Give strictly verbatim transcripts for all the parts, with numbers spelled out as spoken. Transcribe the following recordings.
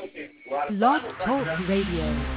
Blog Talk Radio.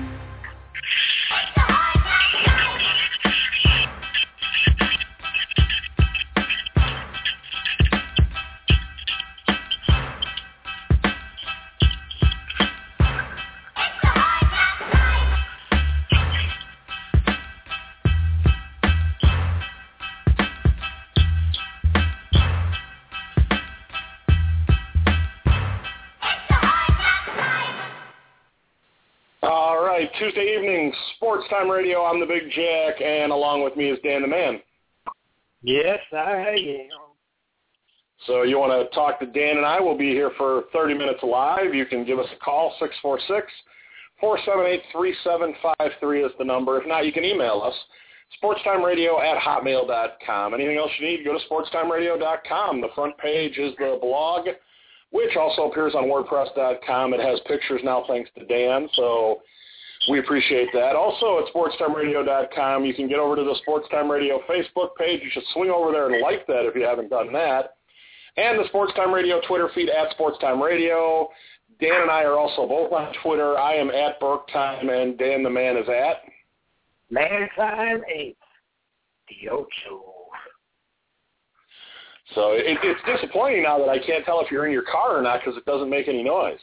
Tuesday evening, Sports Time Radio. I'm the Big Jack, and along with me is Dan the Man. Yes, I am. So you want to talk to Dan and I? We'll be here for thirty minutes live. You can give us a call, six four six, four seven eight, three seven five three is the number. If not, you can email us, sportstimeradio at hotmail dot com. Anything else you need, go to sportstimeradio dot com. The front page is the blog, which also appears on wordpress dot com. It has pictures now thanks to Dan, so we appreciate that. Also at sportstime radio dot com, you can get over to the Sports Time Radio Facebook page. You should swing over there and like that if you haven't done that. And the Sports Time Radio Twitter feed at Sports Time Radio. Dan and I are also both on Twitter. I am at Burke Time, and Dan the Man is at Mankind eight, the Ocho. So it, it's disappointing now that I can't tell if you're in your car or not because it doesn't make any noise.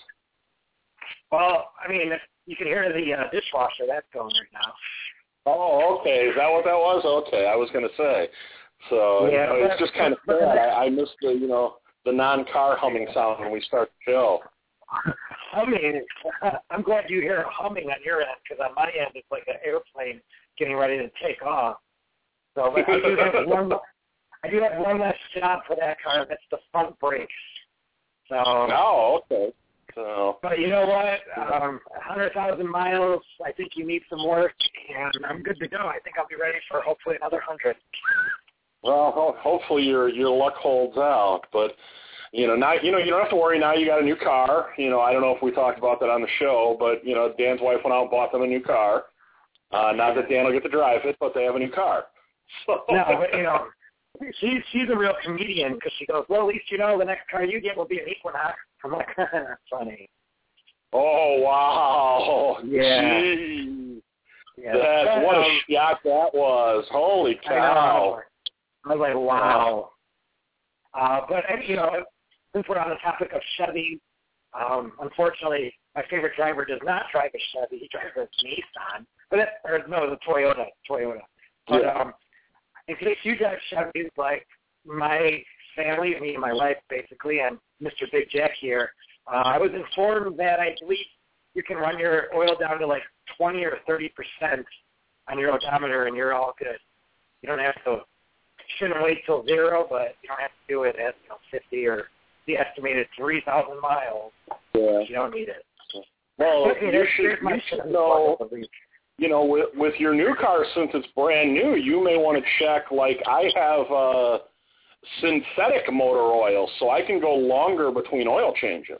Well, I mean, you can hear the uh, dishwasher. That's going right now. Oh, okay. Is that what that was? Okay, I was going to say. So yeah, you know, it's just kind of sad. I, I missed the, you know, the non-car humming sound when we start the show. Humming. I'm glad you hear humming on your end because on my end it's like an airplane getting ready to take off. So but I do have one. I do have one last job for that car. That's the front brakes. So. Oh, okay. So, but you know what? Um, one hundred thousand miles, I think you need some work, and I'm good to go. I think I'll be ready for hopefully another one hundred. Well, ho- hopefully your your luck holds out. But, you know, now you know you don't have to worry now you got a new car. You know, I don't know if we talked about that on the show, but, you know, Dan's wife went out and bought them a new car. Uh, not that Dan will get to drive it, but they have a new car. So. No, but, you know, she's, she's a real comedian because she goes, well, at least, you know, the next car you get will be an Equinox. I'm like, that's funny. Oh, wow. Yeah. Jeez. Yeah. That, what a shock that was. Holy cow. I, I was like, wow. Uh, but, you know, since we're on the topic of Chevy, um, unfortunately, my favorite driver does not drive a Chevy. He drives a Nissan. But it, or, no, the Toyota. Toyota. But yeah. um, in case you drive Chevys, like my family, me and my wife, basically, and Mister Big Jack here, uh, I was informed that I believe you can run your oil down to like twenty or thirty percent on your odometer, and you're all good. You don't have to, shouldn't wait till zero, but you don't have to do it at you know, fifty or the estimated three thousand miles. Yeah. You don't need it. Well, okay, you should, you should know, you know, with, with your new car, since it's brand new, you may want to check, like I have uh, synthetic motor oil, so I can go longer between oil changes.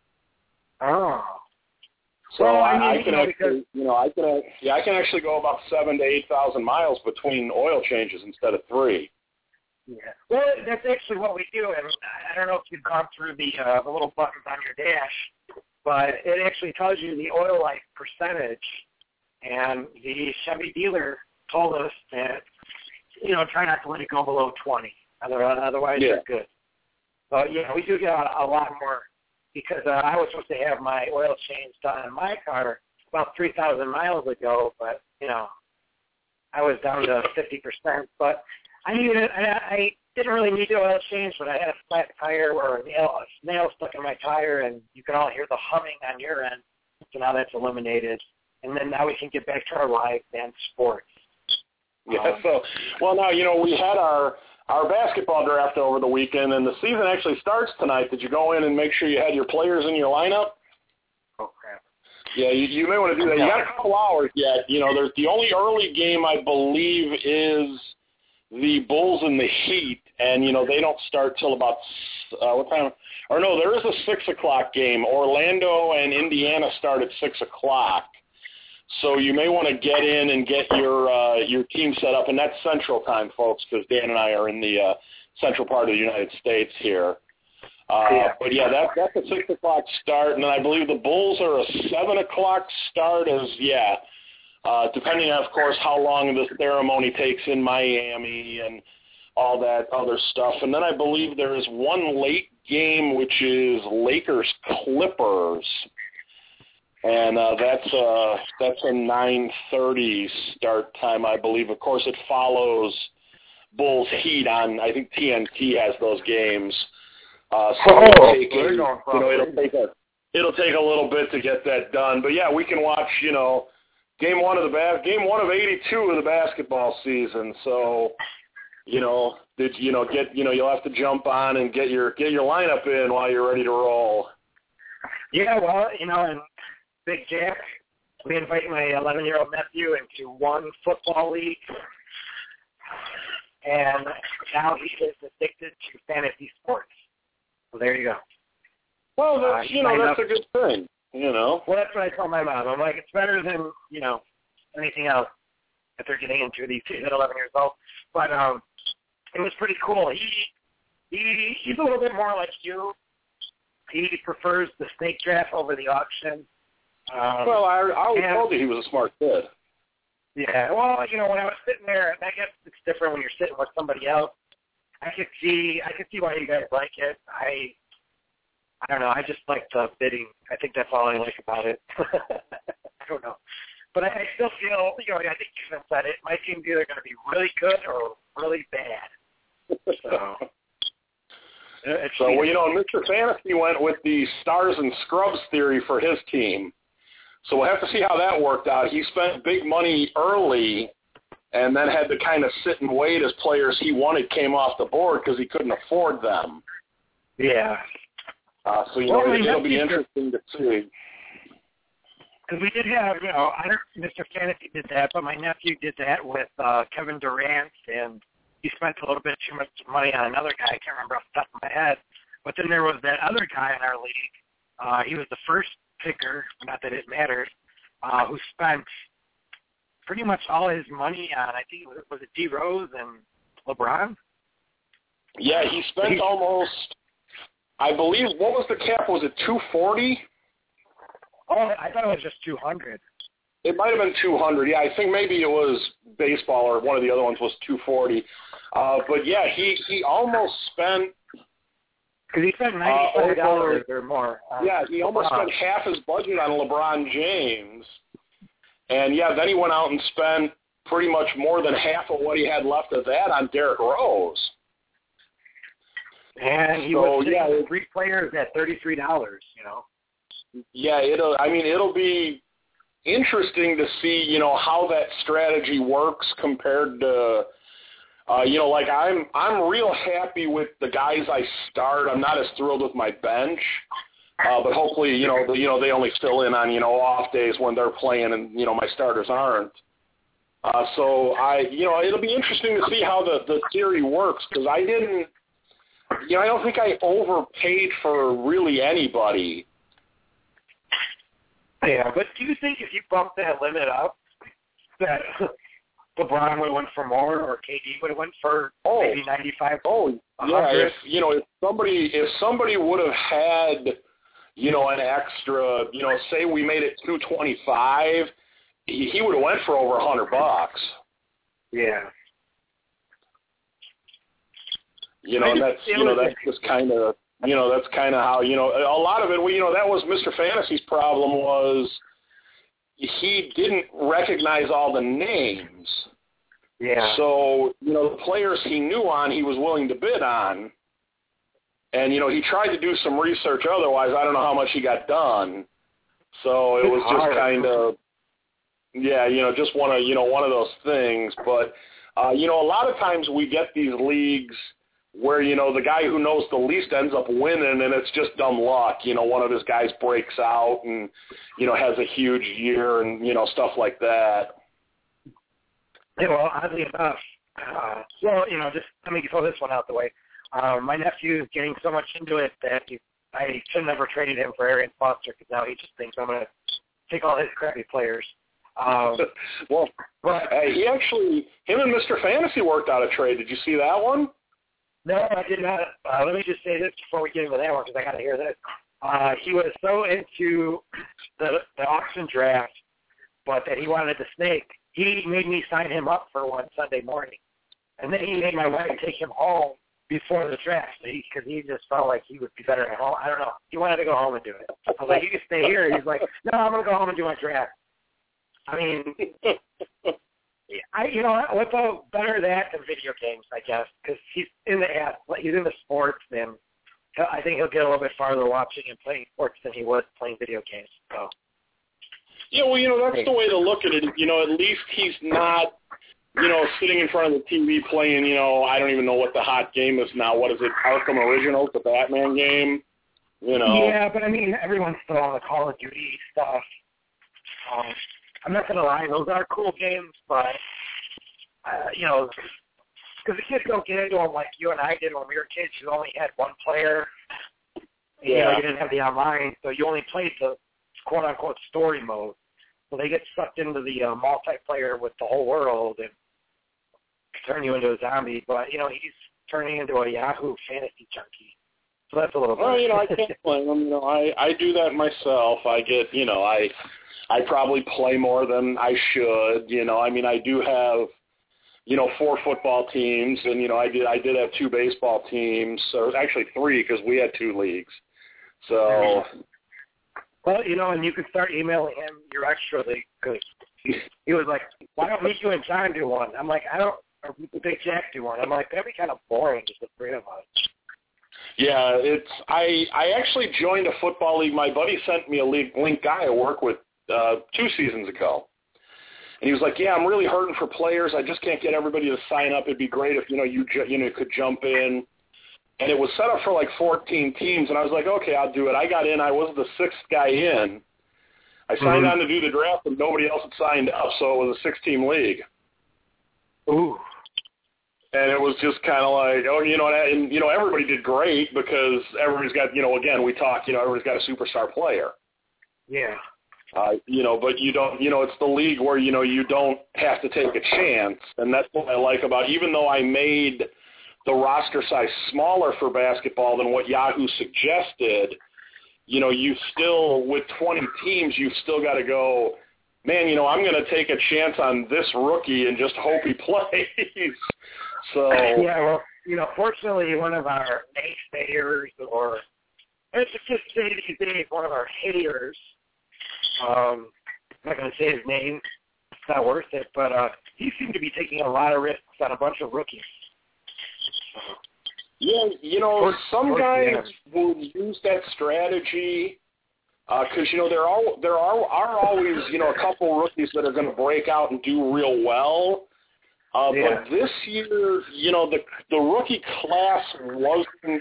Oh. So well, I, I, mean, I can you know, actually, because, you know, I can, yeah, I can actually go about seven to eight thousand miles between oil changes instead of three. Yeah. Well, that's actually what we do, and I don't know if you've gone through the uh, the little buttons on your dash, but it actually tells you the oil life percentage. And the Chevy dealer told us that, you know, try not to let it go below twenty. Otherwise, yeah. you're good. So, yeah, we do get a, a lot more because uh, I was supposed to have my oil changed on my car about three thousand miles ago, but, you know, I was down to fifty percent. But I needed it. I, I didn't really need the oil change, but I had a flat tire or a nail, a nail stuck in my tire, and you can all hear the humming on your end. So now that's eliminated. And then now we can get back to our live and sports. Yeah, um, so, well, now, you know, we had our, our basketball draft over the weekend, and the season actually starts tonight. Did you go in and make sure you had your players in your lineup? Oh, crap. Yeah, you, you may want to do that. You got a couple hours yet. You know, there's the only early game, I believe, is the Bulls and the Heat, and, you know, they don't start till about, uh, what time? Or, no, there is a six o'clock game. Orlando and Indiana start at six o'clock. So you may want to get in and get your uh, your team set up, and that's Central Time, folks, because Dan and I are in the uh, central part of the United States here. Uh, yeah. But, yeah, that, that's a six o'clock start, and then I believe the Bulls are a seven o'clock start as, yeah, uh, depending on, of course, how long the ceremony takes in Miami and all that other stuff. And then I believe there is one late game, which is Lakers-Clippers. And uh, that's uh, that's a nine thirty start time, I believe. Of course, it follows Bulls Heat on, I think T N T has those games. Uh, so oh, it'll take a, you going know, it'll take a it'll take a little bit to get that done. But yeah, we can watch, you know, game one of the bas- game one of eighty-two of the basketball season. So, you know, did you know get you know you'll have to jump on and get your get your lineup in while you're ready to roll. Yeah, well, you know, and Big Jack, we invite my eleven-year-old nephew into one football league, and now he is addicted to fantasy sports. So there you go. Well, that's, uh, you know, that's up. a good thing, you know. Well, that's what I tell my mom. I'm like, it's better than, you know, anything else that they're getting into these kids at eleven years old. But um, it was pretty cool. He he he's a little bit more like you. He prefers the snake draft over the auction. Um, well, I, I always and, told you he was a smart kid. Yeah, well, you know, when I was sitting there, I guess it's different when you're sitting with somebody else. I could see, I could see why you guys like it. I, I don't know. I just like the bidding. I think that's all I like about it. I don't know, but I, I still feel, you know, I think you even said it. My team's either going to be really good or really bad. So, it's so well, you know, Mister Fantasy went with the stars and scrubs theory for his team. So we'll have to see how that worked out. He spent big money early and then had to kind of sit and wait as players he wanted came off the board because he couldn't afford them. Yeah. Uh, so, you well, know, I mean, it'll be interesting to see. Because we did have, you know, I don't, Mister Fantasy did that, but my nephew did that with uh, Kevin Durant, and he spent a little bit too much money on another guy. I can't remember off the top of my head. But then there was that other guy in our league. Uh, he was the first picker, not that it matters, uh, who spent pretty much all his money on, I think, it was, was it D Rose and LeBron? Yeah, he spent he, almost, I believe, what was the cap? Was it two forty? Oh, I thought it was just two hundred. It might have been two hundred. Yeah, I think maybe it was baseball or one of the other ones was two forty. Uh, but, yeah, he, he almost spent Because he spent ninety-five dollars uh, or more. Uh, yeah, he almost uh, spent half his budget on LeBron James. And, yeah, then he went out and spent pretty much more than half of what he had left of that on Derrick Rose. And he so, was sitting yeah, with three players at thirty-three dollars, you know. Yeah, it'll. I mean, it'll be interesting to see, you know, how that strategy works compared to – Uh, you know, like I'm, I'm real happy with the guys I start. I'm not as thrilled with my bench, uh, but hopefully, you know, the, you know, they only fill in on, you know, off days when they're playing, and you know, my starters aren't. Uh, so I, you know, it'll be interesting to see how the the theory works because I didn't, you know, I don't think I overpaid for really anybody. Yeah, but do you think if you bump that limit up, that LeBron would have went for more, or K D would have went for oh, maybe ninety-five? Oh, yeah. If you know, if somebody if somebody would have had, you know, an extra, you know, say we made it two twenty-five, he, he would have went for over a hundred bucks. Yeah. You know, and that's you know that's just kind of you know that's kind of how you know a lot of it. You know, that was Mister Fantasy's problem was. He didn't recognize all the names. Yeah. So, you know, the players he knew on, he was willing to bid on. And, you know, he tried to do some research otherwise. I don't know how much he got done. So it was just kind of, yeah, you know, just one of, you know, one of those things. But, uh, you know, a lot of times we get these leagues where, you know, the guy who knows the least ends up winning, and it's just dumb luck. You know, one of his guys breaks out and, you know, has a huge year and, you know, stuff like that. Yeah, well, oddly enough, uh, well, you know, just let me throw this one out the way. Uh, my nephew is getting so much into it that he, I should have never traded him for Arian Foster because now he just thinks I'm going to take all his crappy players. Um, well, but, uh, he actually, him and Mister Fantasy worked out a trade. Did you see that one? No, I did not. Uh, let me just say this before we get into that one because I got to hear this. Uh, he was so into the, the auction draft, but that he wanted the snake. He made me sign him up for one Sunday morning. And then he made my wife take him home before the draft because he, he just felt like he would be better at home. I don't know. He wanted to go home and do it. I was like, you can stay here. He's like, no, I'm going to go home and do my draft. I mean, I you know, what's better that than video games, I guess, because he's in the app, he's in the sports, and I think he'll get a little bit farther watching and playing sports than he was playing video games. So. Yeah, well, you know, that's the way to look at it. You know, at least he's not, you know, sitting in front of the T V playing, you know, I don't even know what the hot game is now. What is it, Arkham Originals, the Batman game? You know. Yeah, but, I mean, everyone's still on the Call of Duty stuff. Um, I'm not going to lie, those are cool games, but, uh, you know, because the kids don't get into them like you and I did when we were kids. You only had one player. Yeah. You know, you didn't have the online, so you only played the quote-unquote story mode. So they get sucked into the uh, multiplayer with the whole world and turn you into a zombie. But, you know, he's turning into a Yahoo fantasy junkie. So that's a little bit. Well, you know, I can't blame him. You know, I, I do that myself. I get, you know, I I probably play more than I should. You know, I mean, I do have, you know, four football teams, and, you know, I did I did have two baseball teams. So it was actually three because we had two leagues. So. Well, you know, and you could start emailing him your extra league because he was like, why don't me, you, and John do one? I'm like, I don't, or Big Jack do one. I'm like, that'd be kind of boring, just the three of us. Yeah, it's I I actually joined a football league. My buddy sent me a league, link guy I work with uh, two seasons ago. And he was like, yeah, I'm really hurting for players. I just can't get everybody to sign up. It'd be great if, you know, you ju- you know could jump in. And it was set up for like fourteen teams, and I was like, okay, I'll do it. I got in. I was the sixth guy in. I signed mm-hmm. on to do the draft, and nobody else had signed up, so it was a six-team league. Ooh. And it was just kind of like, oh, you know, and, you know, everybody did great because everybody's got, you know, again, we talk, you know, everybody's got a superstar player. Yeah. Uh, you know, but you don't, you know, it's the league where, you know, you don't have to take a chance, and that's what I like about, even though I made the roster size smaller for basketball than what Yahoo suggested, you know, you still, with twenty teams, you've still got to go, man, you know, I'm going to take a chance on this rookie and just hope he plays. So yeah, well, you know, fortunately, one of our naysayers, or let's just say today, one of our haters, um, I'm not going to say his name, it's not worth it, but uh, he seemed to be taking a lot of risks on a bunch of rookies. Yeah, you know, course, some course, guys yeah. will use that strategy because, uh, you know, there are, there are, are always, you know, a couple rookies that are going to break out and do real well. Uh, yeah. But this year, you know, the the rookie class wasn't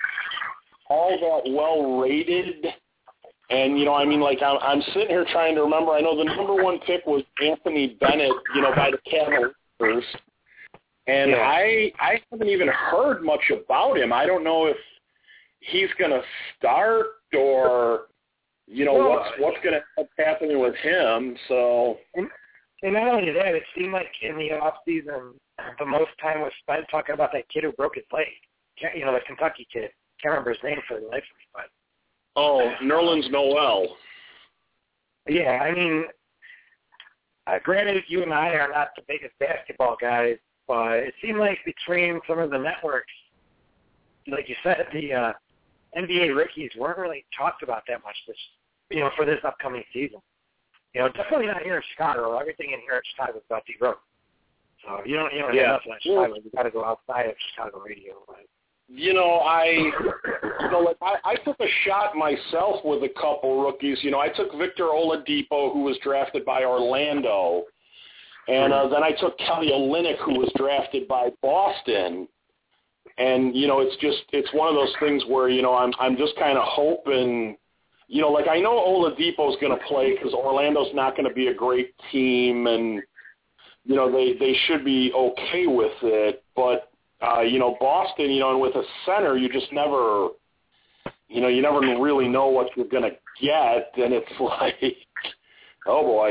all that well rated. And, you know, I mean, like, I'm, I'm sitting here trying to remember. I know the number one pick was Anthony Bennett, you know, by the Cavaliers. And yeah. I I haven't even heard much about him. I don't know if he's going to start or, you know, well, what's what's going to end up happening with him. So, and, and not only that, it seemed like in the off season, the most time was spent talking about that kid who broke his leg. You know, the Kentucky kid. Can't remember his name for the life of me, but. Oh, Nerlens Noel. Yeah, I mean, uh, granted, you and I are not the biggest basketball guys, but it seemed like between some of the networks, like you said, the uh, N B A rookies weren't really talked about that much this, you know, for this upcoming season. You know, definitely not here in Chicago. Everything in here in Chicago is about D-Rose. So you don't, you don't yeah. have nothing in Chicago. You got to go outside of Chicago radio. Right? You know, I, you know, like I, I took a shot myself with a couple rookies. You know, I took Victor Oladipo, who was drafted by Orlando. And uh, then I took Kelly Olynyk, who was drafted by Boston. And, you know, it's just, it's one of those things where, you know, I'm I'm just kind of hoping, you know, like I know Oladipo's going to play because Orlando's not going to be a great team and, you know, they, they should be okay with it. But, uh, you know, Boston, you know, and with a center, you just never, you know, you never really know what you're going to get. And it's like, oh, boy.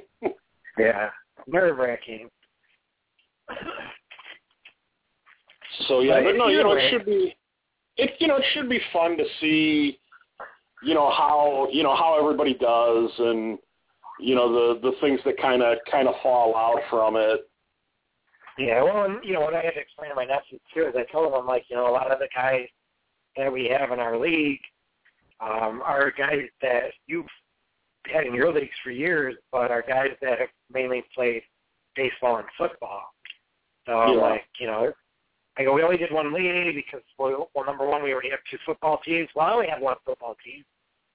Yeah. Nerve-wracking. So yeah, but, but no, you know, way. it should be, it you know, it should be fun to see, you know, how you know how everybody does, and you know the the things that kind of kind of fall out from it. Yeah, well, and, you know, what I had to explain to my nephew too is I told him, like, you know, a lot of the guys that we have in our league um, are guys that you've had in your leagues for years, but are guys that have mainly played baseball and football. So I'm Yeah. like, you know, I go, we only did one league because, well, well, number one, we already have two football teams. Well, I only have one football team.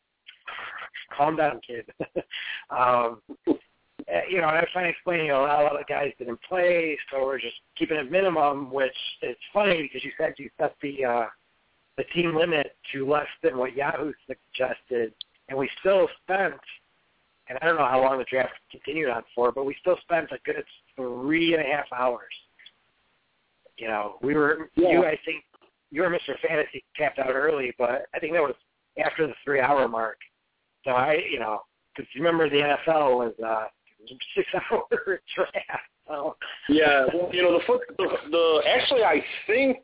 Calm down, kid. um, you know, and I was trying to explain, you know, a lot of the guys didn't play, so we're just keeping it minimum, which is funny because you said you set the uh, the team limit to less than what Yahoo suggested, and we still spent, and I don't know how long the draft continued on for, but we still spent a good three and a half hours. You know, we were, Yeah. you, I think, you were Mister Fantasy tapped out early, but I think that was after the three-hour mark. So I, you know, because you remember the N F L was uh, six-hour draft. So. Yeah, well, you know, the foot, the, the actually, I think,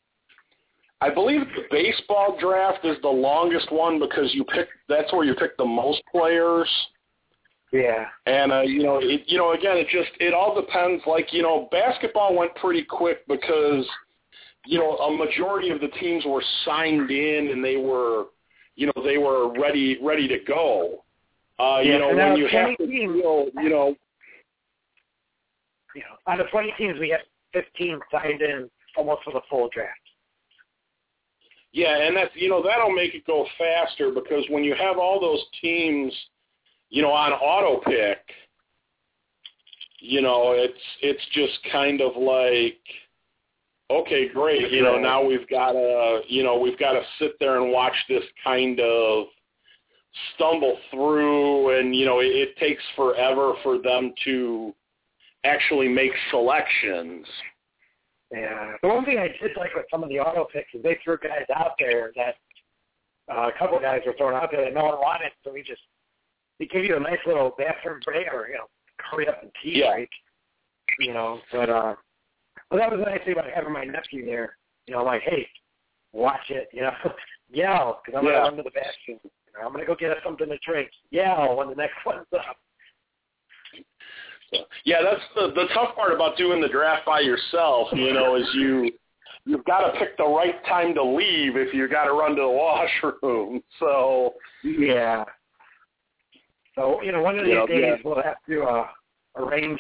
I believe the baseball draft is the longest one because you pick. That's where you pick the most players. Yeah. And uh, you know, it, you know, again, it just it all depends. Like, you know, basketball went pretty quick because, you know, a majority of the teams were signed in and they were, you know, they were ready ready to go. Uh, yeah, you know, when you have to, teams, feel, you know, you know, out of twenty teams, we had fifteen signed in almost for the full draft. Yeah, and that's, you know, that'll make it go faster because when you have all those teams, you know, on auto pick, you know, it's it's just kind of like, okay, great, you know, now we've got to, you know, we've got to sit there and watch this kind of stumble through, and you know, it, it takes forever for them to actually make selections. Yeah. The one thing I did like with some of the auto picks is they threw guys out there that uh, a couple of guys were thrown out there that no one wanted, so we just they give you a nice little bathroom break or, you know, hurry up and tea Yeah. break, you know. But uh, well, that was the nice thing about having my nephew there. You know, I'm like, hey, watch it, you know, yell because I'm Yeah. gonna run to the bathroom. You know, I'm gonna go get us something to drink. Yell when the next one's up. Yeah, that's the the tough part about doing the draft by yourself, you know, is you you've got to pick the right time to leave if you got to run to the washroom. So yeah. So, you know, one of these Yeah, days yeah. we'll have to uh, arrange,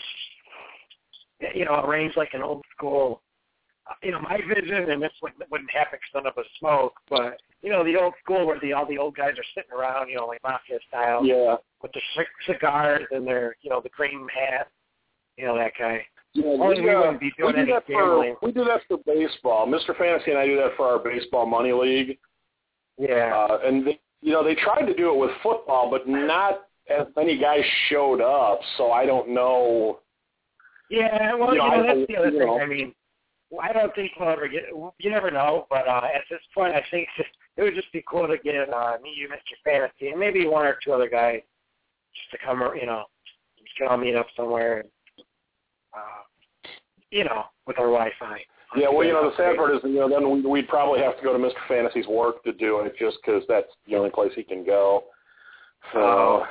you know, arrange like an old school, you know, my vision, and this wouldn't, wouldn't happen because none of us smoke, but, you know, the old school where the all the old guys are sitting around, you know, like mafia style, yeah. with the c- cigars and their, you know, the cream hat, you know, that guy. Yeah, Only we uh, wouldn't be doing we do any that gambling. for we do that for baseball. Mister Fantasy and I do that for our baseball money league. Yeah. Uh, and they, you know, they tried to do it with football, but not as many guys showed up. So I don't know. Yeah, well, you know, you know, I that's don't- the other you thing. know. I mean, I don't think we'll ever get. You never know, but uh, at this point, I think it would just be cool to get uh, me, you, Mister Fantasy, and maybe one or two other guys just to come, you know, just can all meet up somewhere, and, uh, you know, with our Wi-Fi. Yeah, well, you know, the sad part is, you know, then we, we'd probably have to go to Mister Fantasy's work to do it, just because that's the only place he can go. So. Oh.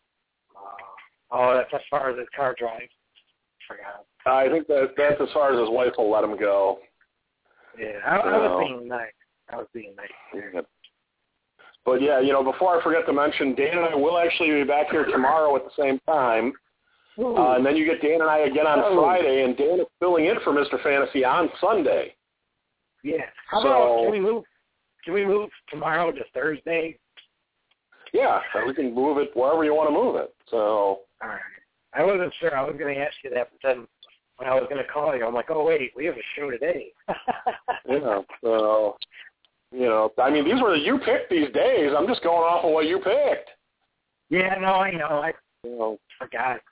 Oh, that's as far as his car drive. Forgot. I think that that's as far as his wife will let him go. Yeah, I, I was being nice. I was being nice. Yeah. But yeah, you know, before I forget to mention, Dan and I will actually be back here tomorrow at the same time. Uh, and then you get Dan and I again on Oh. Friday, and Dan is filling in for Mister Fantasy on Sunday. Yeah. How So- about can we move? Can we move tomorrow to Thursday? Yeah, so we can move it wherever you want to move it. So. All right. I wasn't sure. I was going to ask you that, but then when I was going to call you, I'm like, oh wait, we have a show today. Yeah. So. You know, I mean, these were the you picked these days. I'm just going off of what you picked. Yeah, no, I know. I You know. forgot.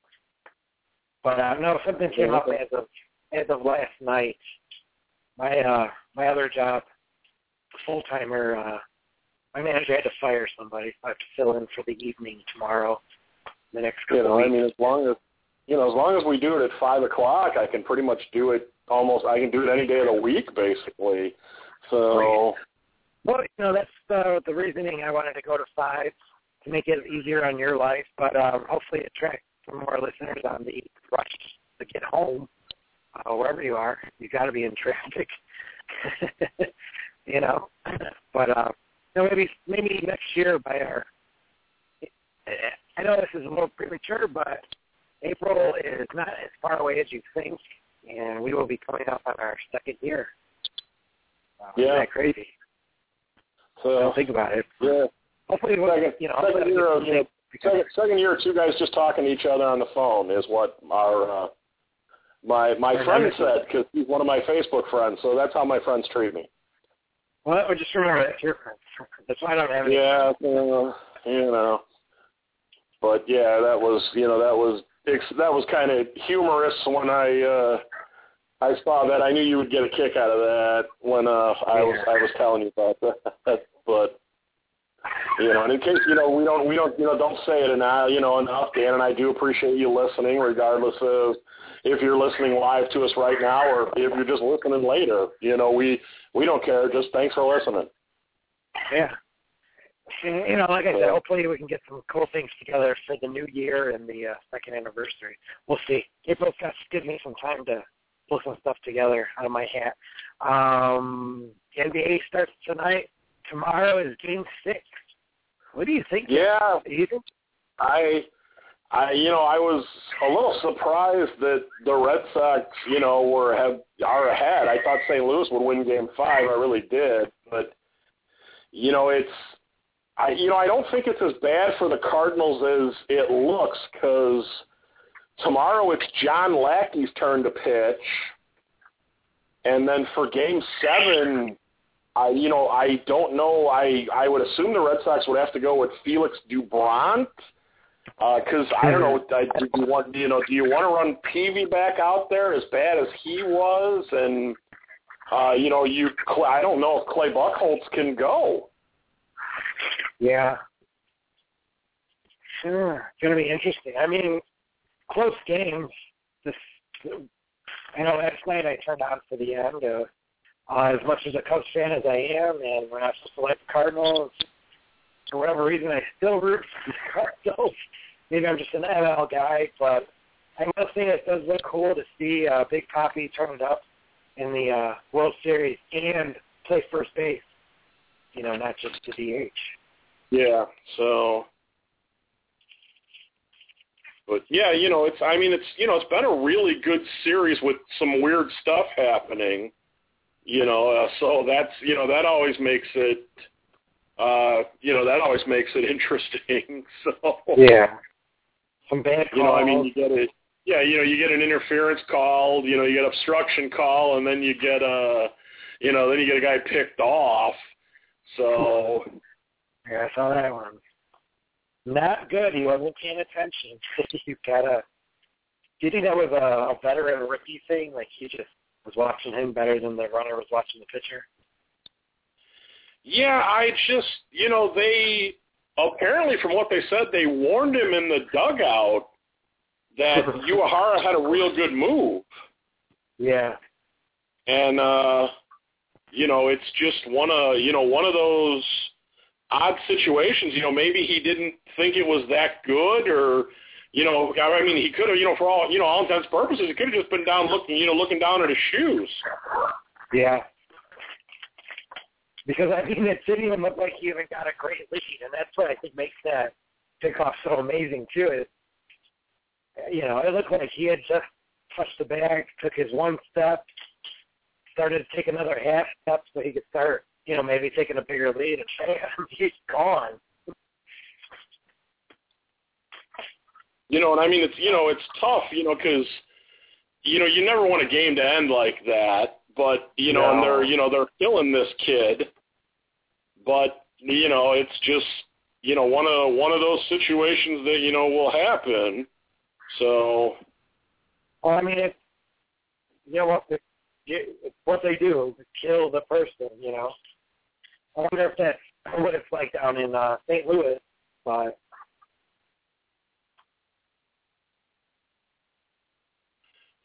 But uh, no, something came up as of as of last night. My uh, my other job, full timer. Uh, my manager had to fire somebody. I have to fill in for the evening tomorrow. The next couple You know, weeks. I mean, as long as you know, as long as we do it at five o'clock, I can pretty much do it almost. I can do it any day of the week, basically. So, well, you know, that's uh, the reasoning I wanted to go to five to make it easier on your life. But um, hopefully, it attracts some more listeners on the rush to get home, uh, wherever you are. You got to be in traffic, you know. But uh, you know, maybe maybe next year by our. I know this is a little premature, but April is not as far away as you think, and we will be coming up on our second year. Uh, yeah, isn't that crazy? So Don't think about it. Yeah, hopefully, we'll, second, you know, second year of you know, second, second year, two guys just talking to each other on the phone is what our uh, my my our friend nemesis. said, because he's one of my Facebook friends. So that's how my friends treat me. Well, just remember that's your friend. That's why I don't have any. Yeah, uh, you know. But yeah, that was you know that was that was kind of humorous when I uh, I saw that. I knew you would get a kick out of that when uh, I was I was telling you about that. But you know, and in case you know we don't we don't you know don't say it enough you know enough, Dan and I do appreciate you listening, regardless of if you're listening live to us right now or if you're just listening later. You know, we we don't care. Just thanks for listening. Yeah. You know, like I said, hopefully we can get some cool things together for the new year and the uh, second anniversary. We'll see. April's got to give me some time to pull some stuff together out of my hat. Um, the N B A starts tonight. Tomorrow is Game Six. What do you think? Yeah, do you think? I, I, you know, I was a little surprised that the Red Sox, you know, were have are ahead. I thought Saint Louis would win Game Five. I really did, but you know, it's. I, you know, I don't think it's as bad for the Cardinals as it looks, because tomorrow it's John Lackey's turn to pitch, and then for Game Seven, I, you know, I don't know. I, I would assume the Red Sox would have to go with Felix Doubront, because uh, I don't know. I, do you want, you know, do you want to run Peavy back out there as bad as he was, and uh, you know, you, I don't know if Clay Buchholz can go. Yeah. Sure. It's going to be interesting. I mean, close games. This, I know last night I turned on for the end. Uh, uh, as much as a Cubs fan as I am, and we're not supposed to like the Cardinals, for whatever reason, I still root for the Cardinals. Maybe I'm just an N L guy, but I must say it does look cool to see uh, Big Papi turn it up in the uh, World Series and play first base. You know, not just the D H. Yeah, so, but yeah, you know, it's, I mean, it's, you know, it's been a really good series with some weird stuff happening, you know, uh, so that's, you know, that always makes it, uh, you know, that always makes it interesting, so. Yeah. Some bad calls. You know, I mean, you get a, yeah, you know, you get an interference call, you know, you get obstruction call, and then you get a, you know, then you get a guy picked off, so. Yeah, I saw that one. Not good. He wasn't paying attention. You gotta. Do you think that was a, a veteran rookie thing? Like he just was watching him better than the runner was watching the pitcher? Yeah, I just, you know, they apparently, from what they said, they warned him in the dugout that Uehara had a real good move. Yeah. And uh, you know, it's just one of, you know, one of those odd situations. You know, maybe he didn't think it was that good, or, you know, I mean, he could have, you know, for all, you know, all intents and purposes, he could have just been down looking, you know, looking down at his shoes. Yeah. Because, I mean, it didn't even look like he even got a great lead, and that's what I think makes that pickoff so amazing, too. It, you know, it looked like he had just touched the bag, took his one step, started to take another half step so he could start, you know, maybe taking a bigger lead, and bam, he's gone. You know, and I mean, it's, you know, it's tough, you know, because, you know, you never want a game to end like that, but, you know, No. and they're, you know, they're killing this kid, but, you know, it's just, you know, one of, one of those situations that, you know, will happen, so. Well, I mean, it's, you know, what, it's what they do, kill the person, you know. I wonder if that's what it's like down in uh, Saint Louis, but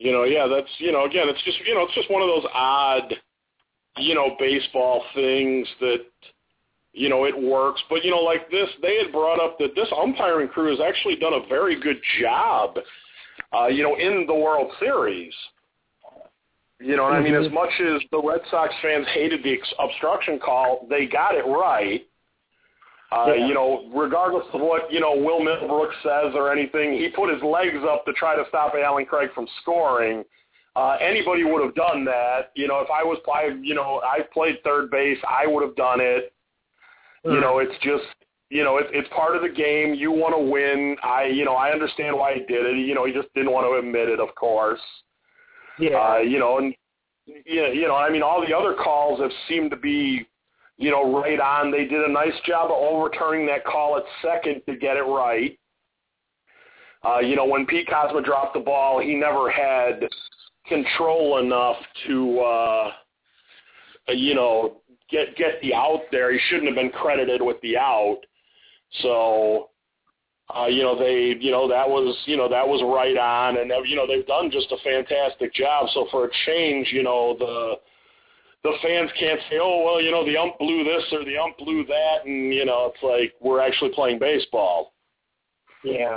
You know, yeah, that's, you know, again, it's just, you know, it's just one of those odd, you know, baseball things that, you know, it works. But, you know, like this, they had brought up that this umpiring crew has actually done a very good job, uh, you know, in the World Series. You know, and I mean, as much as the Red Sox fans hated the obstruction call, they got it right. Uh, yeah. You know, regardless of what, you know, Will Middlebrook says or anything, he put his legs up to try to stop Alan Craig from scoring. Uh, anybody would have done that. You know, if I was, I, you know, I played third base, I would have done it. Mm. You know, it's just, you know, it, it's part of the game. You want to win. I, you know, I understand why he did it. You know, he just didn't want to admit it, of course. Yeah. Uh, you know, and, yeah, you know, I mean, all the other calls have seemed to be, you know, right on. They did a nice job of overturning that call at second to get it right. Uh, you know, when Pete Kozma dropped the ball, he never had control enough to, uh, you know, get get the out there. He shouldn't have been credited with the out. So, uh, you know, they, you know, that was, you know, that was right on. And, you know, they've done just a fantastic job. So for a change, you know, the the fans can't say, oh, well, you know, the ump blew this or the ump blew that, and, you know, it's like we're actually playing baseball. Yeah.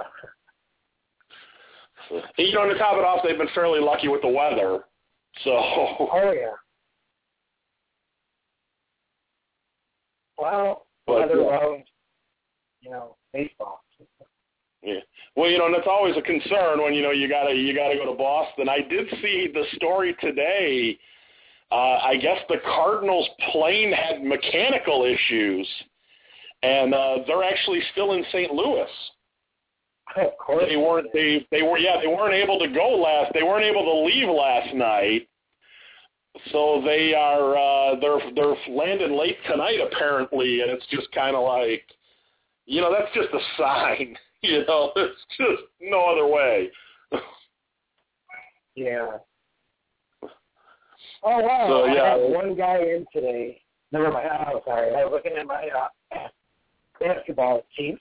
You know, and to top it off, they've been fairly lucky with the weather. So. Oh, yeah. Well, but, weather yeah. loves, you know, baseball. Yeah. Well, you know, and that's always a concern when, you know, you gotta you gotta go to Boston. I did see the story today. Uh, I guess the Cardinals plane had mechanical issues, and uh, they're actually still in Saint Louis. Of course. They weren't. They they were. Yeah, they weren't able to go last. They weren't able to leave last night. So they are. Uh, they're they're landing late tonight apparently, and it's just kind of like, you know, that's just a sign. You know, it's just no other way. Yeah. Oh, wow. So, yeah. I had one guy in today. Never mind. Oh, sorry. I was looking at my uh, basketball team.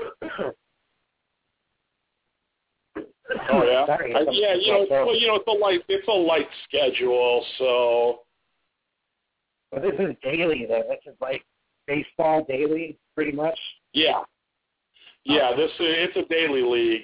Oh, yeah? Sorry. I, yeah, you know, well, you know, it's a light, it's a light schedule, so. Well, this is daily, though. This is like baseball daily, pretty much. Yeah. Yeah, this is, it's a daily league.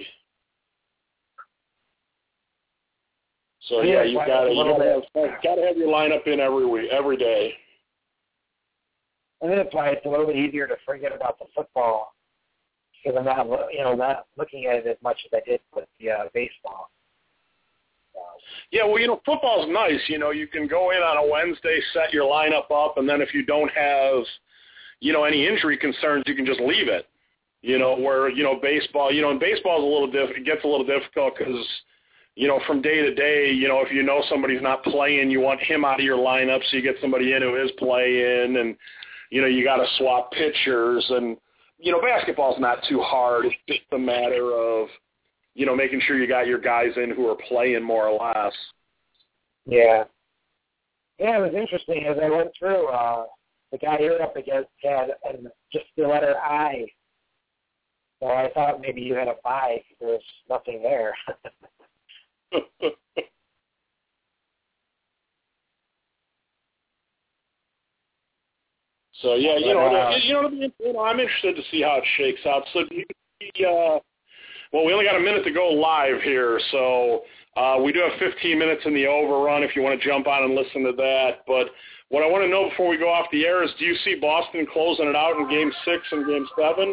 So yeah, you got to you gotta, gotta have your lineup in every week, every day. And that's why it's a little bit easier to forget about the football because I'm not, you know, not looking at it as much as I did with the uh, baseball. So. Yeah, well, you know, football's nice. You know, you can go in on a Wednesday, set your lineup up, and then if you don't have, you know, any injury concerns, you can just leave it. You know, where you know baseball, you know, and baseball's a little diff- it gets a little difficult because. You know, from day to day, you know, if you know somebody's not playing, you want him out of your lineup so you get somebody in who is playing, and, you know, you got to swap pitchers. And, you know, basketball's not too hard. It's just a matter of, you know, making sure you got your guys in who are playing more or less. Yeah. Yeah, it was interesting. As I went through, uh, the guy you're up against had and just the letter I. So I thought maybe you had a bye because there was nothing there. So yeah, you know, uh, you know, you know, I'm interested to see how it shakes out. So, do you, uh, well, we only got a minute to go live here, so uh, we do have fifteen minutes in the overrun if you want to jump on and listen to that. But what I want to know before we go off the air is, do you see Boston closing it out in Game Six and Game Seven?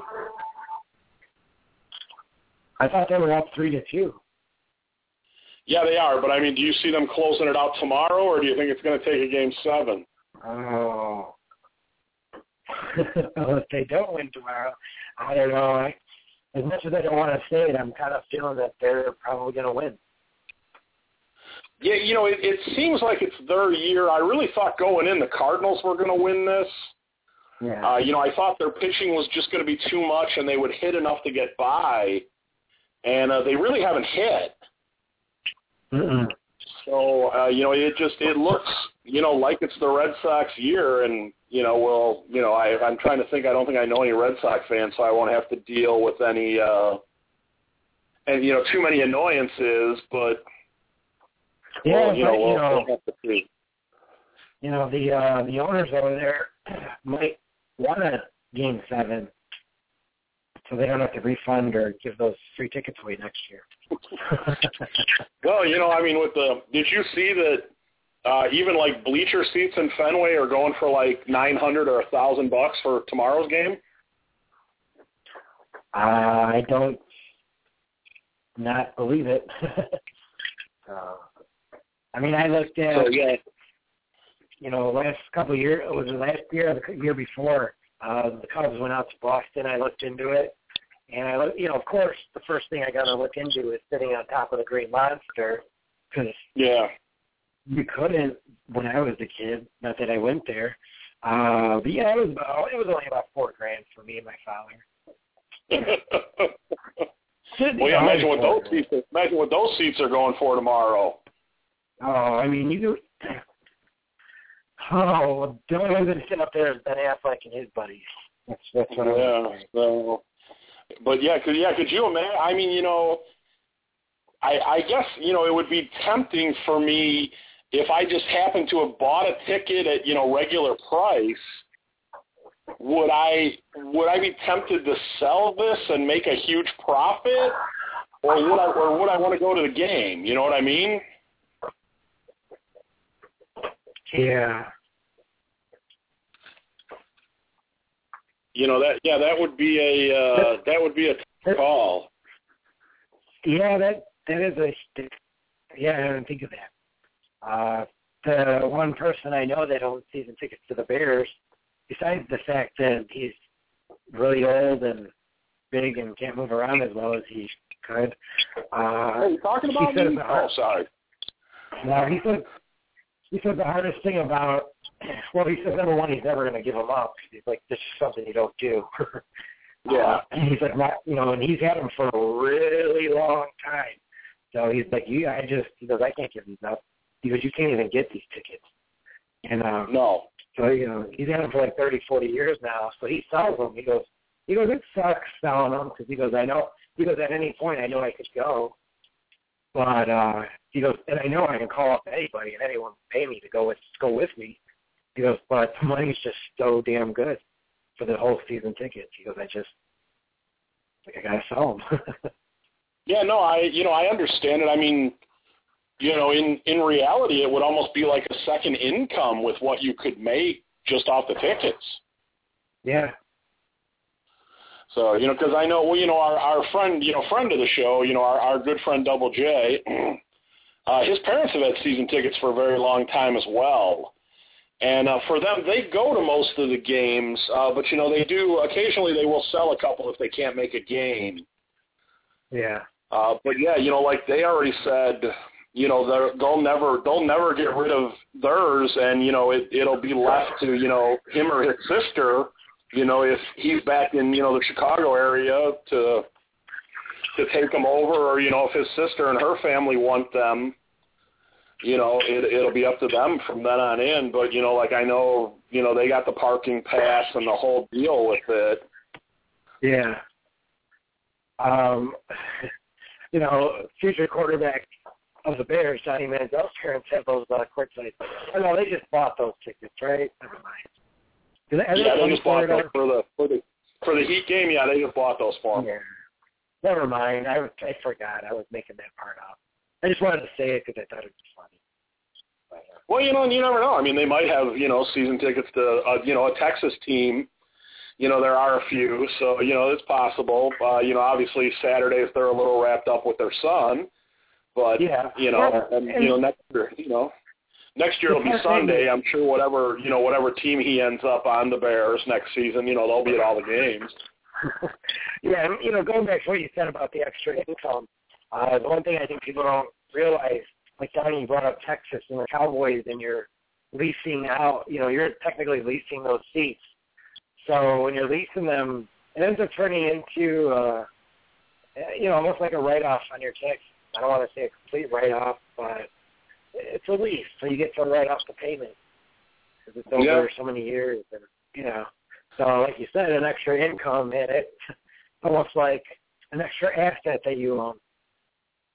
I thought they were up three to two. Yeah, they are, but I mean, do you see them closing it out tomorrow, or do you think it's going to take a Game Seven? Oh. Well, if they don't win tomorrow, I don't know. I, as much as I don't want to say it, I'm kind of feeling that they're probably going to win. Yeah, you know, it, it seems like it's their year. I really thought going in the Cardinals were going to win this. Yeah. Uh, you know, I thought their pitching was just going to be too much, and they would hit enough to get by, and uh, they really haven't hit. Mm-mm. So, uh, you know, it just, it looks, you know, like it's the Red Sox year, and, you know, well, you know, I, I'm trying to think, I don't think I know any Red Sox fans, so I won't have to deal with any, uh, and, you know, too many annoyances, but, Yeah, well, you know, but, we'll, you know, we'll have to see. You know, the uh, the owners over there might want a game seven, so they don't have to refund or give those free tickets away next year. Well, you know, I mean, with the did you see that uh, even like bleacher seats in Fenway are going for like nine hundred or a thousand bucks for tomorrow's game? Uh, I don't not believe it. uh, I mean, I looked at. So, yeah. You know, last couple of years, it was the last year or the year before, uh, the Cubs went out to Boston. I looked into it. And, I, look, you know, of course, the first thing I got to look into is sitting on top of the Green Monster. Because yeah. you couldn't when I was a kid. Not that I went there. Uh, but, yeah, it was, about, it was only about four grand for me and my father. Well, yeah, imagine what those seats, imagine what those seats are going for tomorrow. Oh, I mean, you do. Oh, the only one that's sitting up there is Ben Affleck and his buddies. That's that's what yeah, I'm so, but yeah, could yeah, could you imagine? I mean, you know, I I guess you know it would be tempting for me if I just happened to have bought a ticket at you know regular price. Would I would I be tempted to sell this and make a huge profit, or would I or would I want to go to the game? You know what I mean? Yeah. You know that yeah that would be a uh, that would be a call. Yeah, that that is a yeah. I didn't think of that. Uh, the one person I know that owns season tickets to the Bears, besides the fact that he's really old and big and can't move around as well as he could. Uh, Are you talking about me? Oh, sorry. No, he said he said the hardest thing about. Well, he says, number one, he's never going to give them up. He's like, this is something you don't do. Yeah. Uh, he's like, not, you know, and he's had them for a really long time. So he's like, you, I just, he goes, I can't give these up. He goes, you can't even get these tickets. And uh, no. So, you know, he's had them for like thirty, forty years now. So he sells them. He goes, he goes, it sucks selling them because he goes, I know, he goes, at any point I know I could go. But uh, he goes, and I know I can call up anybody and anyone will pay me to go with, go with me. He goes, but the money's just so damn good for the whole season tickets. He goes, I just, like, I got to sell them. Yeah, no, I, you know, I understand it. I mean, you know, in, in reality, it would almost be like a second income with what you could make just off the tickets. Yeah. So, you know, because I know, well, you know, our, our friend, you know, friend of the show, you know, our, our good friend Double J, uh, his parents have had season tickets for a very long time as well. And uh, for them, they go to most of the games, uh, but, you know, they do, occasionally they will sell a couple if they can't make a game. Yeah. Uh, but, yeah, you know, like they already said, you know, they'll never they'll never get rid of theirs, and, you know, it, it'll be left to, you know, him or his sister, you know, if he's back in, you know, the Chicago area to to take them over, or, you know, if his sister and her family want them. You know, it, it'll be up to them from then on in. But, you know, like I know, you know, they got the parking pass and the whole deal with it. Yeah. Um, you know, future quarterback of the Bears, Johnny Manziel's parents have those uh, courtside. Oh, no, they just bought those tickets, right? Never mind. They, yeah, they just bought those for the, for the for the Heat game. Yeah, they just bought those for them. Yeah. Never mind. I, I forgot. I was making that part up. I just wanted to say it because I thought it was funny. But, uh, well, you know, you never know. I mean, they might have, you know, season tickets to, uh, you know, a Texas team. You know, there are a few, so, you know, it's possible. Uh, you know, obviously Saturdays they're a little wrapped up with their son. But, yeah. you know, well, and, and, you know, next year, you know, next year it'll be Sunday. I'm sure whatever, you know, whatever team he ends up on, the Bears next season, you know, they'll be at all the games. Yeah, and, you know, going back to what you said about the extra income, Uh, the one thing I think people don't realize, like Donnie, you brought up Texas and the Cowboys, and you're leasing out, you know, you're technically leasing those seats. So when you're leasing them, it ends up turning into, uh, you know, almost like a write-off on your tax. I don't want to say a complete write-off, but it's a lease, so you get to write off the payment because it's over yeah. so many years. And, you know, so like you said, an extra income in it, almost like an extra asset that you own.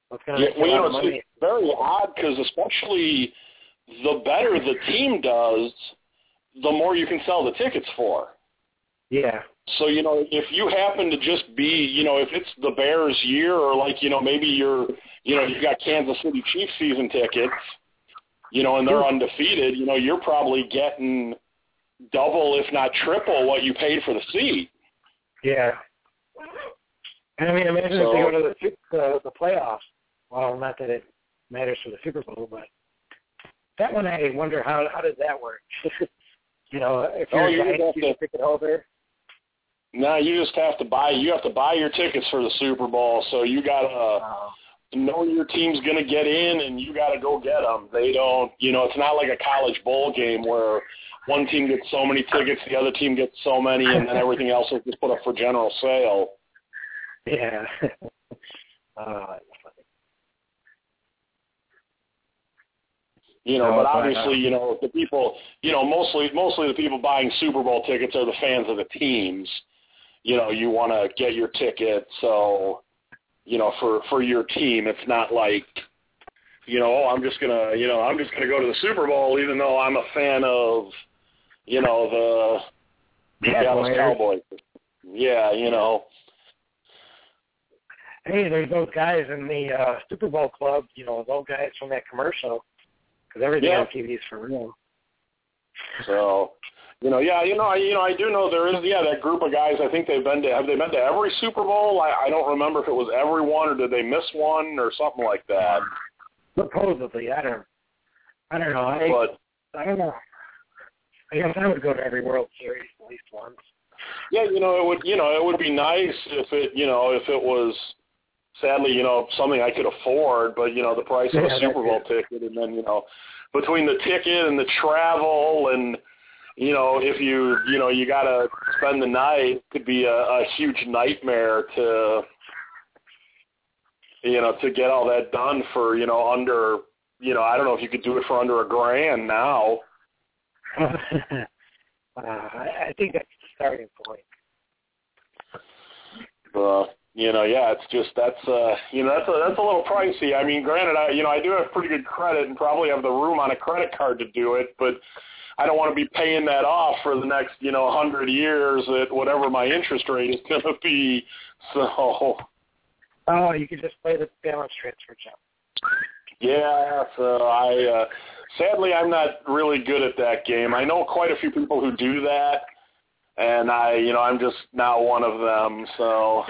It's going to Yeah, make well, a you lot know, of it's, money. it's very odd because especially the better the team does, the more you can sell the tickets for. Yeah. So, you know, if you happen to just be, you know, if it's the Bears' year or like, you know, maybe you're, you know, you got Kansas City Chiefs season tickets, you know, and they're undefeated, you know, you're probably getting double, if not triple, what you paid for the seat. Yeah. And I mean, imagine So, if they go to the, the the playoffs. Well, not that it matters for the Super Bowl, but that one I wonder how how does that work? You know, if you're Oh, a you giant have season to- ticket holder. no, you just have to buy, you have to buy your tickets for the Super Bowl. So you got to Oh. know your team's going to get in and you got to go get them. They don't, you know, it's not like a college bowl game where one team gets so many tickets, the other team gets so many, and then everything else is just put up for general sale. Yeah. uh, that's funny. You know, No, but but, obviously, uh, you know, the people, you know, mostly mostly the people buying Super Bowl tickets are the fans of the teams. You know, you want to get your ticket, so, you know, for, for your team, it's not like, you know, oh, I'm just going to, you know, I'm just going to go to the Super Bowl even though I'm a fan of, you know, the Dallas Cowboys. Yeah, you know. Hey, there's those guys in the uh, Super Bowl club, you know, those guys from that commercial, because everything Yeah. on T V is for real. So, you know, yeah, you know, I, you know, I do know there is, yeah, that group of guys. I think they've been to, have they been to every Super Bowl? I, I don't remember if it was every one or did they miss one or something like that. Supposedly, I don't, I don't know. I, But I don't know. I guess I would go to every World Series at least once. yeah, you know, it would, you know, it would be nice if it, you know, if it was. Sadly, you know, something I could afford, but, you know, the price of Yeah, a Super Bowl ticket, and then, you know, between the ticket and the travel and, you know, if you, you know, you got to spend the night, it could be a, a huge nightmare to, you know, to get all that done for, you know, under, you know, I don't know if you could do it for under a grand now. uh, I, I think that's the starting point. Uh, you know, yeah, it's just that's uh, you know, that's a that's a little pricey. I mean, granted, I you know, I do have pretty good credit and probably have the room on a credit card to do it, but I don't want to be paying that off for the next, you know, hundred years at whatever my interest rate is going to be. So. Oh, you could just play the balance transfer jump. Yeah, so I uh, sadly I'm not really good at that game. I know quite a few people who do that, and I, you know, I'm just not one of them. So.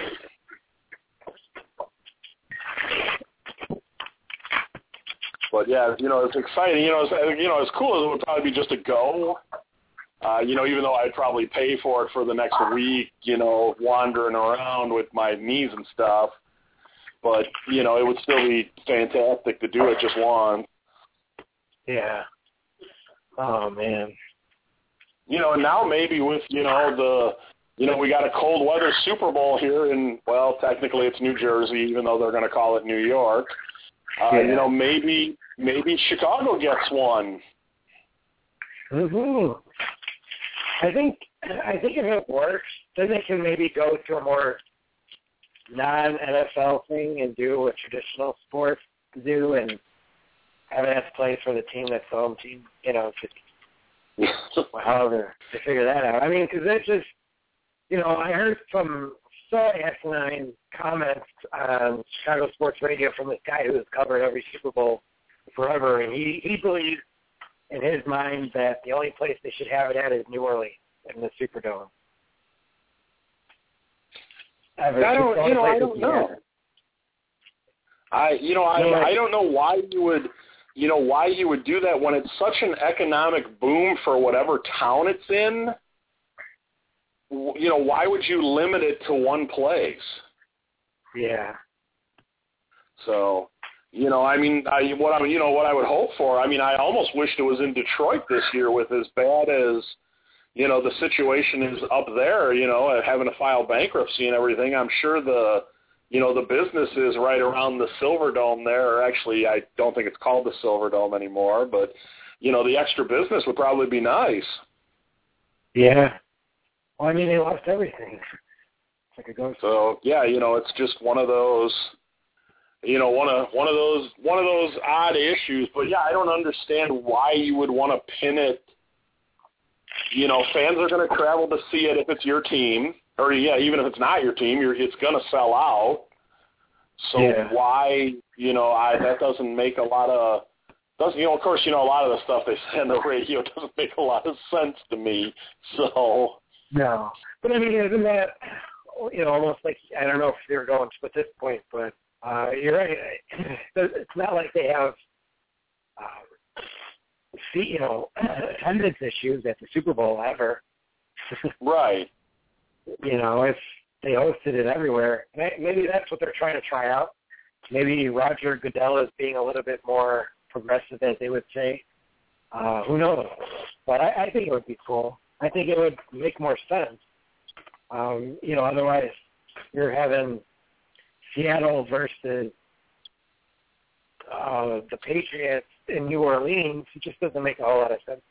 But yeah, you know, it's exciting. You know, it's, you know, as cool as it would probably be just to go. Uh, you know, even though I'd probably pay for it for the next week, you know, wandering around with my knees and stuff. But you know, it would still be fantastic to do it just once. Yeah. Oh man. You know, and now maybe with you know the, you know, we got a cold weather Super Bowl here in, well, technically it's New Jersey, even though they're going to call it New York. Uh, Yeah. You know, maybe maybe Chicago gets one. Mm-hmm. I think I think if it works, then they can maybe go to a more non N F L thing and do what traditional sports do and have an F place for the team that's the home team. You know, just however they figure that out. I mean, because that's just, you know, I heard from saw asinine comments on Chicago Sports Radio from this guy who has covered every Super Bowl forever, and he, he believes in his mind that the only place they should have it at is New Orleans in the Superdome. I don't, you know, I don't know. I, you know, I, I don't know why you would, you know, why you would do that when it's such an economic boom for whatever town it's in. You know, why would you limit it to one place? Yeah. So, you know, I mean, I, what I, you know, what I would hope for. I mean, I almost wished it was in Detroit this year, with as bad as, you know, the situation is up there. You know, having to file bankruptcy and everything. I'm sure the, you know, the businesses right around the Silverdome there, or actually, I don't think it's called the Silverdome anymore, but, you know, the extra business would probably be nice. Yeah. Well, I mean, they lost everything. It's like a ghost. So, yeah, you know, it's just one of those, you know, one of one of those one of those odd issues. But yeah, I don't understand why you would want to pin it. You know, fans are going to travel to see it if it's your team, or yeah, even if it's not your team, you're, it's going to sell out. So yeah. why, you know, I that doesn't make a lot of doesn't you know, of course, you know, a lot of the stuff they say on the radio doesn't make a lot of sense to me. So no, but I mean, isn't that, you know, almost like, I don't know if they're going to at this point, but uh, you're right. It's not like they have, um, see, you know, attendance issues at the Super Bowl ever. Right. You know, if they hosted it everywhere, maybe that's what they're trying to try out. Maybe Roger Goodell is being a little bit more progressive, as they would say. Uh, who knows? But I, I think it would be cool. I think it would make more sense. Um, you know, otherwise you're having Seattle versus uh, the Patriots in New Orleans. It just doesn't make a whole lot of sense.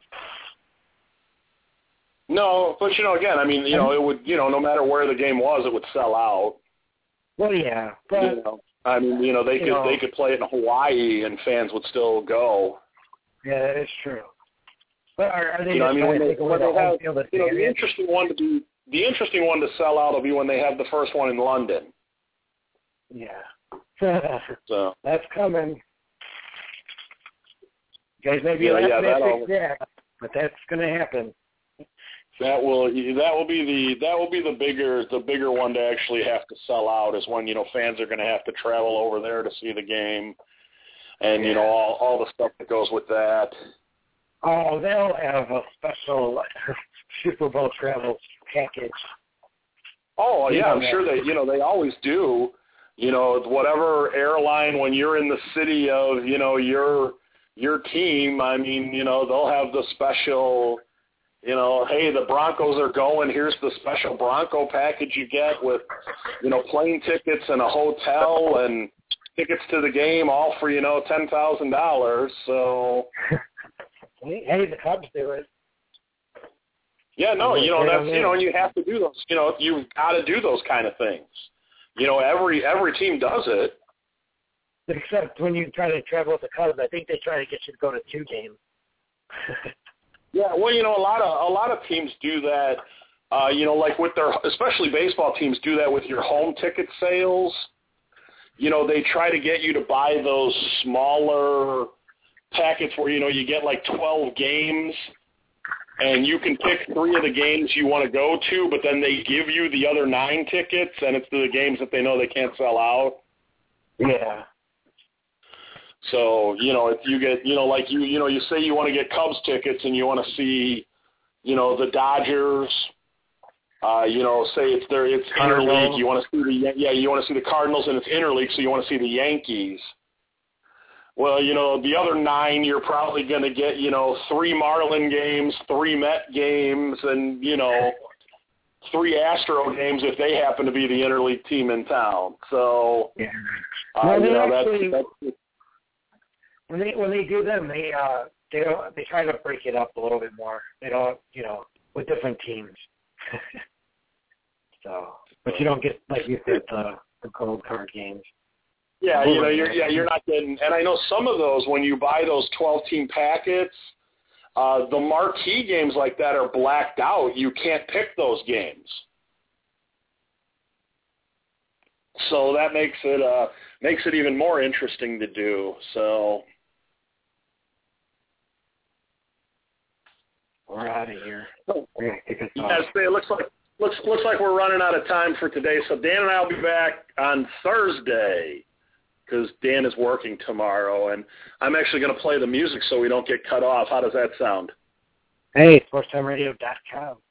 No, but, you know, again, I mean, you know, it would, you know, no matter where the game was, it would sell out. Well, yeah. But, you know, I mean, you know, they could you know, they could play it in Hawaii and fans would still go. Yeah, that is true. But are, are they you know, just I mean, trying when to they, take away when the they home have, field you know, the advantage? interesting one to be the interesting one to sell out will be when they have the first one in London. Yeah. So That's coming. You guys may be yeah, laughing yeah, at that'll, Big Jack, but that's going to happen. that will that will be the that will be the bigger the bigger one to actually have to sell out is when, you know, fans are going to have to travel over there to see the game, and Yeah. you know all all the stuff that goes with that. Oh, they'll have a special Super Bowl travel package. Oh You yeah, know I'm that. sure they you know they always do. You know, whatever airline, when you're in the city of, you know, your your team, I mean, you know, they'll have the special, you know, hey, the Broncos are going, here's the special Bronco package you get with, you know, plane tickets and a hotel and tickets to the game, all for, you know, ten thousand dollars. So Hey, the Cubs do it. yeah, no, you know, that's, you know, and you have to do those, you know, you've got to do those kind of things. You know, every every team does it. Except when you try to travel with the Cubs, I think they try to get you to go to two games. Yeah, well, you know, a lot of a lot of teams do that. Uh, you know, like with their, especially baseball teams do that with your home ticket sales. You know, they try to get you to buy those smaller packets where, you know, you get like twelve games, and you can pick three of the games you want to go to, but then they give you the other nine tickets, and it's the games that they know they can't sell out. Yeah. So, you know, if you get, you know, like you, you know, you say you want to get Cubs tickets and you want to see, you know, the Dodgers, uh, you know, say it's their, it's interleague, you want to see the, yeah, you want to see the Cardinals and it's interleague, so you want to see the Yankees. Well, you know, the other nine, you're probably going to get, you know, three Marlin games, three Met games, and, you know, three Astro games if they happen to be the interleague team in town. So, Yeah. uh, Well, you they know, actually- that's, that's When they when they do them, they uh they don't they try to break it up a little bit more. They don't, you know, with different teams. So, but you don't get, like you said, the the gold card games. Yeah, you know, you're yeah, you're not getting, and I know some of those, when you buy those twelve-team packets, uh, the marquee games like that are blacked out. You can't pick those games, so that makes it uh, makes it even more interesting to do. So we're out of here. Oh. We're gonna kick us yes, off. it looks like looks looks like we're running out of time for today. So Dan and I will be back on Thursday, because Dan is working tomorrow, and I'm actually going to play the music so we don't get cut off. How does that sound? Hey, sports time radio dot com.